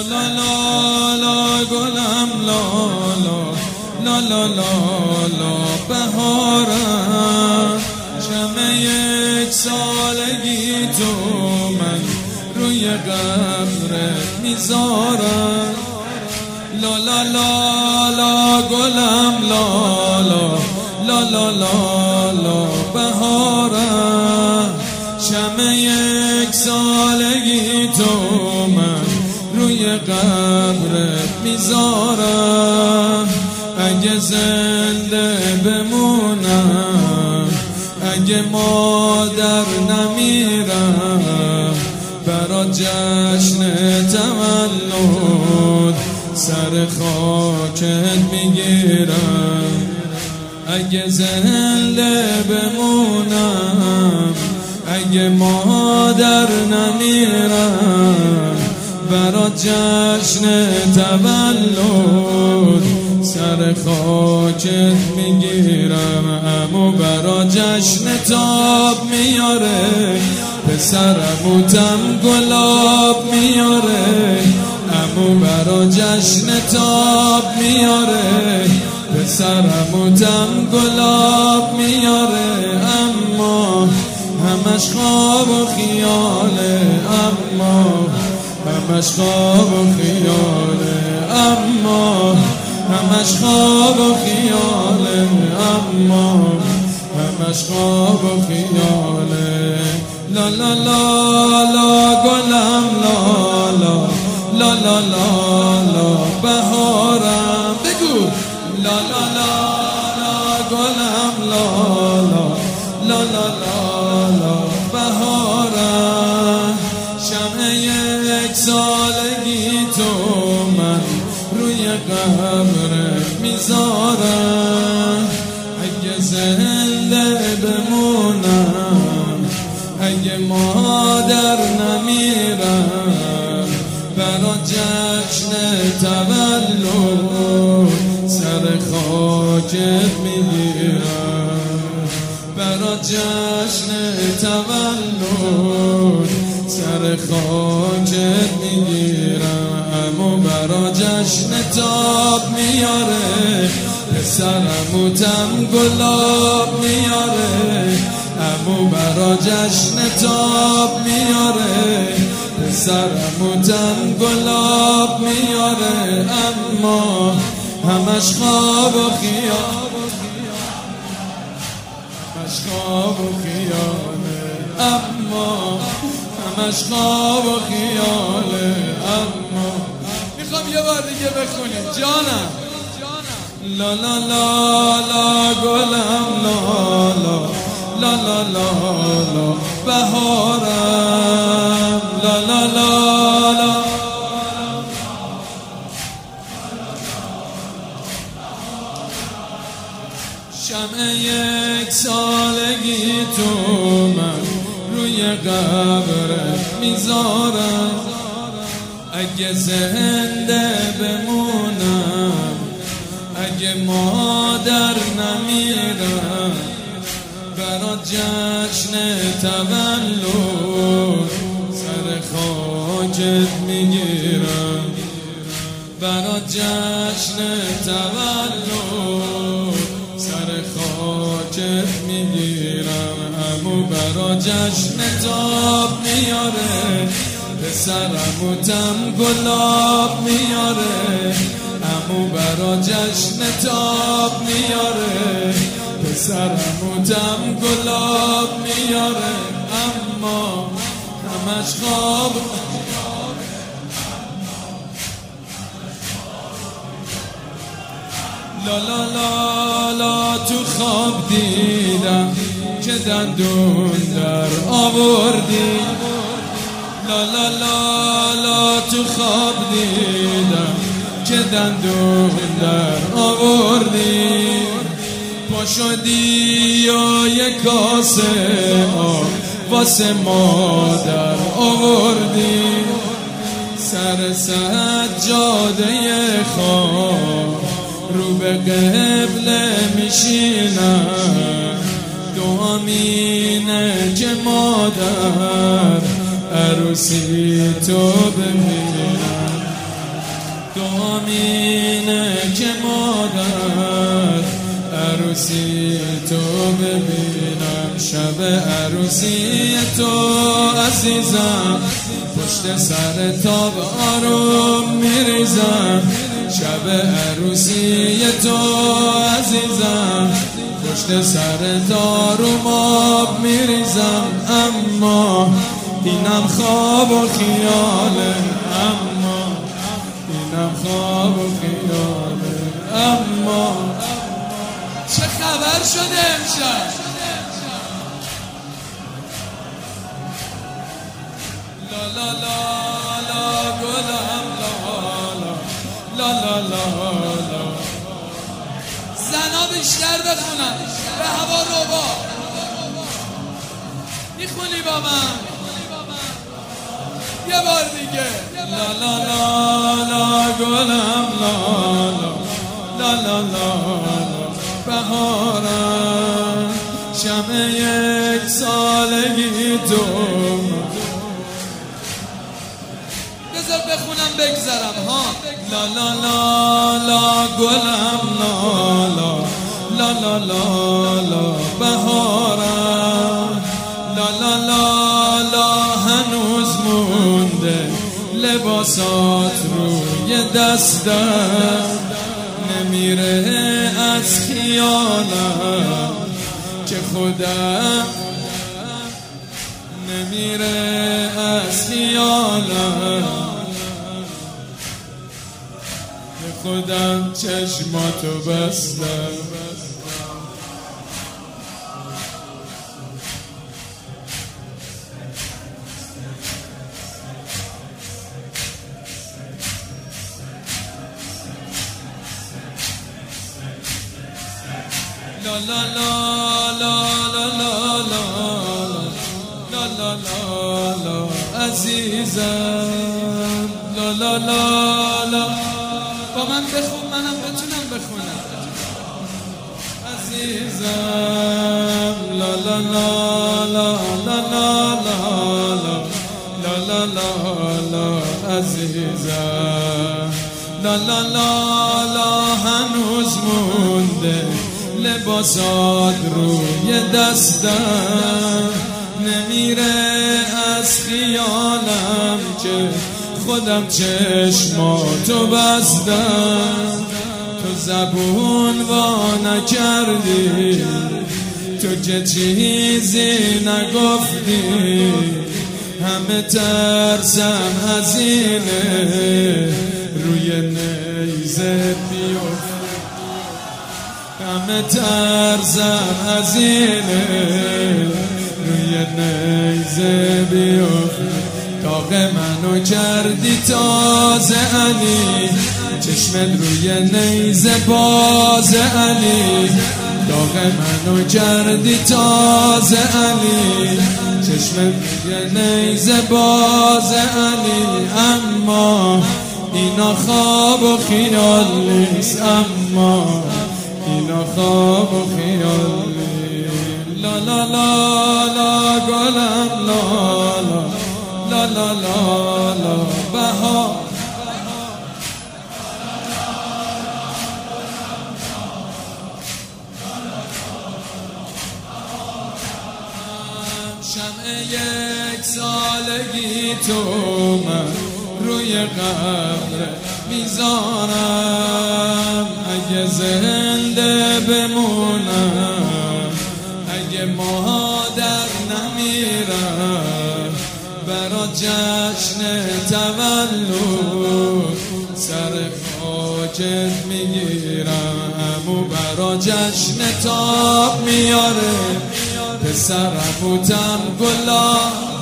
لا لا لا گلم لا لا لا لا لا بهارم شمع یک سالگی تو من روی قبرت میذارم لا لا لا لا گلم لا لا لا لا لا لا بهارم شمع یک سالگی تو من روی قبرت میذارم اگه زنده بمونم اگه مادر نمیرم برا جشن تولد سر خاکت میگیرم اگه زنده بمونم اگه مادر نمیرم برا جشن تولد سر خاکت میگیرم امو برا جشن تاب میاره پسرمو تم گلاب میاره امو برا جشن تاب میاره پسرمو تم گلاب میاره اما همش خواب و خیاله اما همش خواب و خیاله اما همش خواب و خیاله اما همش خواب و خیاله لا لا لا لا گلم لا لا لا لا لا لا بهارم بگو لا لا لا لا گلم لا لا لا لا لا لا بهارم شمع یک سالگی تو من روی قبرت میذارم اگه زنده بمونم اگه مادر نمیرم برا جشن تولد سر خاکت میگیرم برا جشن تولد سر خاکت میگیرم امو برا جشن تاب میاره پسرمو تم گلاب میاره امو برا جشن تاب میاره پسرمو تم گلاب میاره اما همش خواب و خیال همش خواب و خیاله اما همش خواب و خیاله اما میخوام یه بار دیگه بخونیم جانم لا لا لا لا گلم لا لا لا لا لا لا بهارم لا لا لا لا شمع یک سالگی تو من روی قبرت میذارم اگه زنده بمونم اگه مادر نمیرم برا جشن تولد سر خاکت میگیرم برا جشن تولد سر خاکت میگیرم امو برا جشن تاب میاره پسرمو تم گلاب میاره امو برا جشن تاب میاره پسرمو تم گلاب میاره اما همش خواب لا لا لا لا تو خواب دیدم که دندون در آوردی لا لا لا لا تو خواب دیدم که دندون در آوردی پا شدی و یک کاسه آب واسه مادر آوردی سر سجاده خواب رو به قبله میشینم دعا مینه که مادر عروسی تو ببینم همینه که مادر عروسی تو ببینم، شب عروسی تو عزیزم، پشت سر تاب آروم میریزم. شب عروسی تو عزیزم، پشت سر داروم آب میریزم. اما اینم خواب و خیاله، اما اینم خواب و خیاله. اما چه خبر شده امشب؟ لا لا لا لا گلم لا لا لا لا لا لا. زنا بیشتر بخونن به هوا روبا. میخونی با من یه بار دیگه؟ لا لا لا لا گلم لا لا لا لا لا. بهارم شمع یک سالگی تو، بذار بخونم بگذرم ها. لا لا لا لا گلم لا لا لا لا لا لا. بهارم لا لا لا لا. هنوز مونده لباسات روی دستم، نمیره از خیالم که خودم، نمیره از خیالم که خودم چشماتو بستم. لا لا لا لا لا لا لا لا لا لا لا عزیزم. لا لا لا لا. با من بخون منم بتونم بخونم. عزیزم لا لا لا لا لا لا لا لا لا لا لا عزیزم. لا لا لا لا. هنوز مونده لباسات روی دستم، نمیره از خیالم که خودم چشماتو بستم. تو زبون وا نکردی، تو که چیزی نگفتی، همه ترسم هزینه روی نیزه بیفت. همه ترسم هزینه روی نیزه بیفت. داغ منو کردی تازه علی، چشمت روی نیزه باز علی. داغ منو کردی تازه علی، چشمت روی نیزه باز علی. اما اینا خواب و خیال نیست، اما اینا خواب و خیال نیست. لا لا لا لا گلم لا لا لا لا لا. بهار شمع یک سالگی تو من روی قبر میذارم. اگه زنده بمونم، اگه مادر نمیرم، برا جشن تولد سر خاکت میگیرم. و برا جشن تاب میاره پسرم و تن گلا